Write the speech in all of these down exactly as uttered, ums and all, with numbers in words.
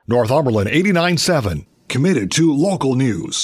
Northumberland eighty-nine point seven, committed to local news.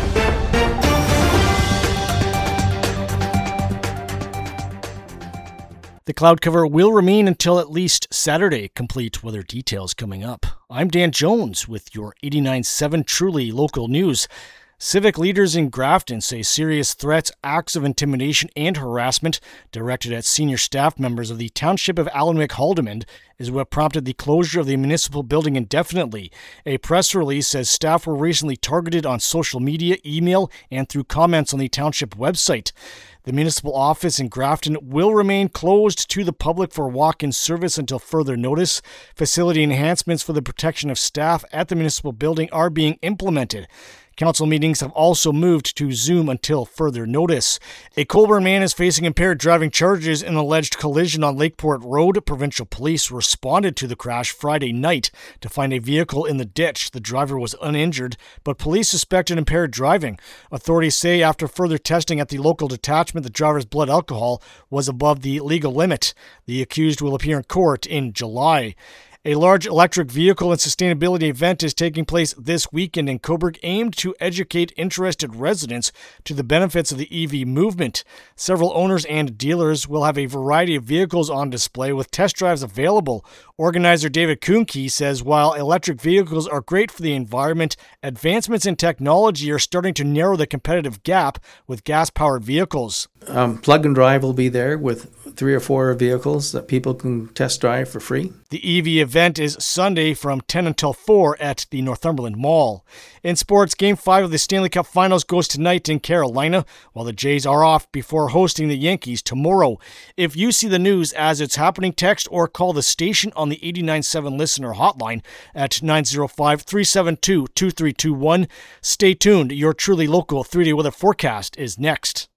The cloud cover will remain until at least Saturday. Complete weather details coming up. I'm Dan Jones with your eighty-nine point seven Truly Local News. Civic leaders in Grafton say serious threats, acts of intimidation, and harassment directed at senior staff members of the Township of Allanwick-Haldimand is what prompted the closure of the municipal building indefinitely. A press release says staff were recently targeted on social media, email, and through comments on the township website. The municipal office in Grafton will remain closed to the public for walk-in service until further notice. Facility enhancements for the protection of staff at the municipal building are being implemented. Council meetings have also moved to Zoom until further notice. A Colborne man is facing impaired driving charges in an alleged collision on Lakeport Road. Provincial police responded to the crash Friday night to find a vehicle in the ditch. The driver was uninjured, but police suspected impaired driving. Authorities say after further testing at the local detachment, the driver's blood alcohol was above the legal limit. The accused will appear in court in July. A large electric vehicle and sustainability event is taking place this weekend in Cobourg, aimed to educate interested residents to the benefits of the E V movement. Several owners and dealers will have a variety of vehicles on display with test drives available. Organizer David Kuhnke says while electric vehicles are great for the environment, advancements in technology are starting to narrow the competitive gap with gas-powered vehicles. Um, Plug and Drive will be there with three or four vehicles that people can test drive for free. The E V event is Sunday from ten until four at the Northumberland Mall. In sports, Game five of the Stanley Cup Finals goes tonight in Carolina, while the Jays are off before hosting the Yankees tomorrow. If you see the news as it's happening, text or call the station on the eighty-nine point seven listener hotline at nine oh five, three seven two, two three two one. Stay tuned. Your truly local three-day weather forecast is next.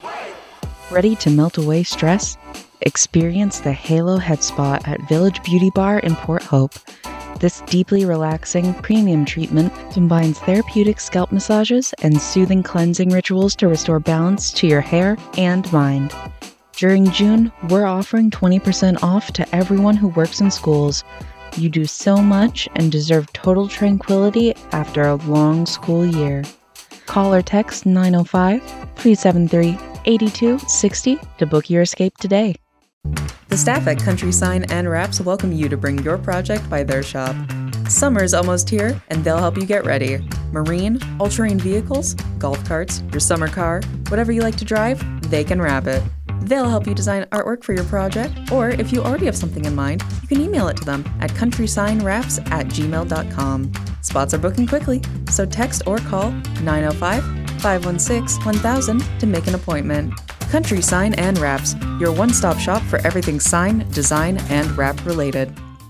Ready to melt away stress? Experience the Halo Head Spa at Village Beauty Bar in Port Hope. This deeply relaxing, premium treatment combines therapeutic scalp massages and soothing cleansing rituals to restore balance to your hair and mind. During June, we're offering twenty percent off to everyone who works in schools. You do so much and deserve total tranquility after a long school year. Call or text nine oh five, three seven three, eight two six oh to book your escape today. The staff at Country Sign and Wraps welcome you to bring your project by their shop. Summer's almost here, and they'll help you get ready. Marine, all-terrain vehicles, golf carts, your summer car, whatever you like to drive, they can wrap it. They'll help you design artwork for your project, or if you already have something in mind, you can email it to them at countrysignwraps at gmail dot com. Spots are booking quickly, so text or call nine oh five, five one six, one thousand to make an appointment. Country Sign and Wraps, your one-stop shop for everything sign, design, and wrap related.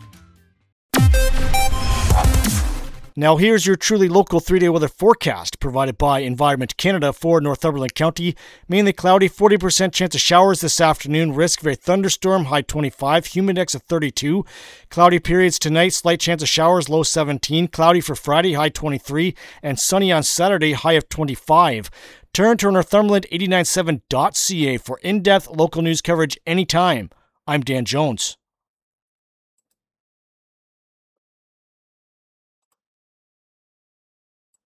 Now here's your truly local three-day weather forecast provided by Environment Canada for Northumberland County. Mainly cloudy, forty percent chance of showers this afternoon. Risk of a thunderstorm, high twenty-five. Humidex of thirty-two. Cloudy periods tonight, slight chance of showers, low seventeen. Cloudy for Friday, high twenty-three. And sunny on Saturday, high of twenty-five. Turn to Northumberland eighty-nine point seven dot c a for in-depth local news coverage anytime. I'm Dan Jones.